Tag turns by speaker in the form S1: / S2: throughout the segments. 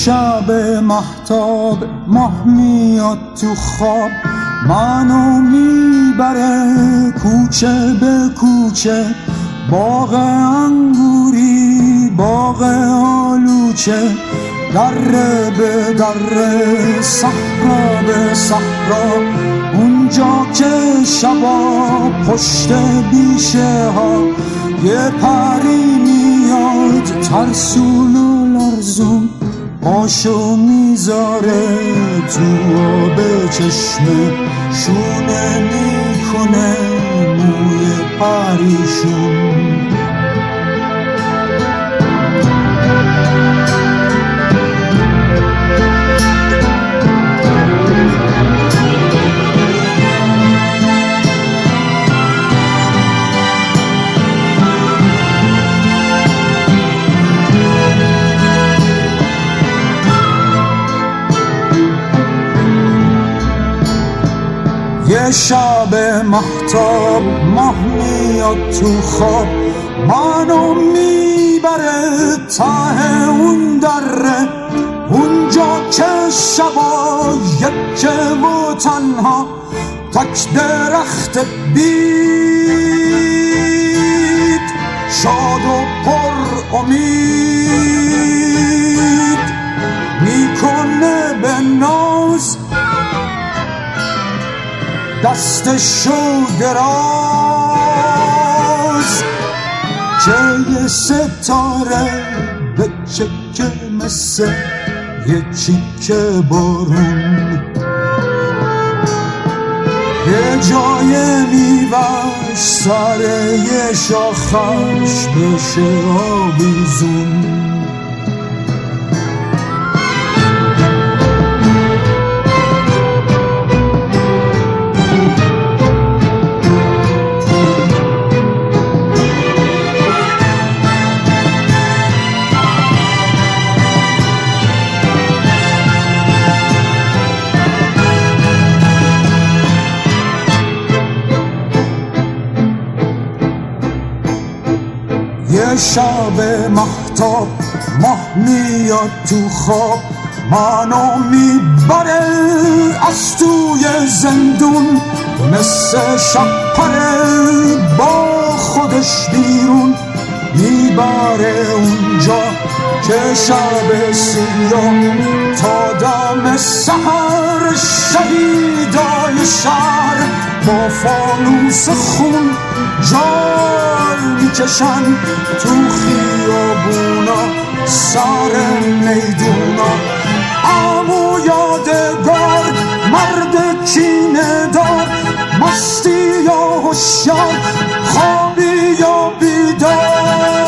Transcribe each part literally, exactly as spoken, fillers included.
S1: شب مهتاب ماه میاد تو خواب، منو میبره کوچه به کوچه، باغ انگوری باغ آلوچه، دره به دره صحرا به صحرا، اونجا که شبا پشت بیشه ها یه پری میاد ترسون و لرزون، پاشو میذاره تو آب چشمه، شونه میکنه موی پریشون. یه شب مهتاب ماه میاد تو خواب، منو میبره ته اون دره، اونجا که شبا یکه و تنها، تک درخت بید شاد و پر امید، میکنه به ناز دستشو دراز، که یه ستاره به چکه مثل یه چیکه بارون، یه جای میوش سر یه شاخش بشه آویزون. یه شب مهتاب ماه میاد تو خواب، منو میبره از توی زندون، مثل شب پره با خودش بیرون، میبره اونجا که شب سیاه تا دم سحر، شهیدای شهر با فانوس خون جار میکشن تو خیابونا سر میدونا. عمو یادگار مرد کینه دار، مستی یا هوشیار خوابی یا بیدار،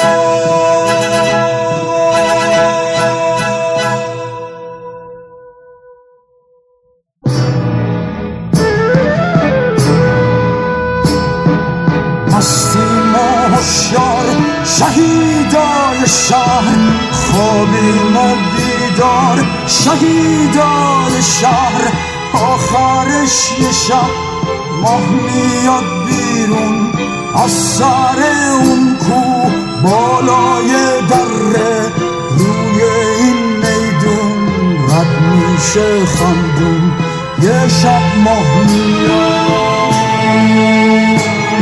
S1: مستی ما هوشیار شهیدای شهر، خوابی ما بیدار شهیدای شهر. آخرش یه شب ماه میاد بیرون از سر اون کو بالای دره، روی این میدون رد میشه خندون، یه شب ماه میاد.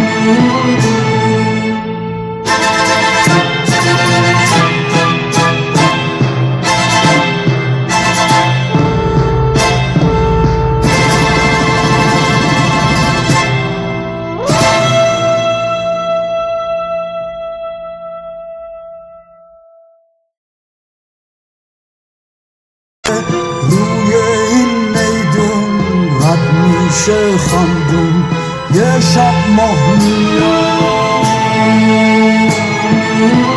S1: روی این میدون رد میشه خندون، یه شب ماه میاد.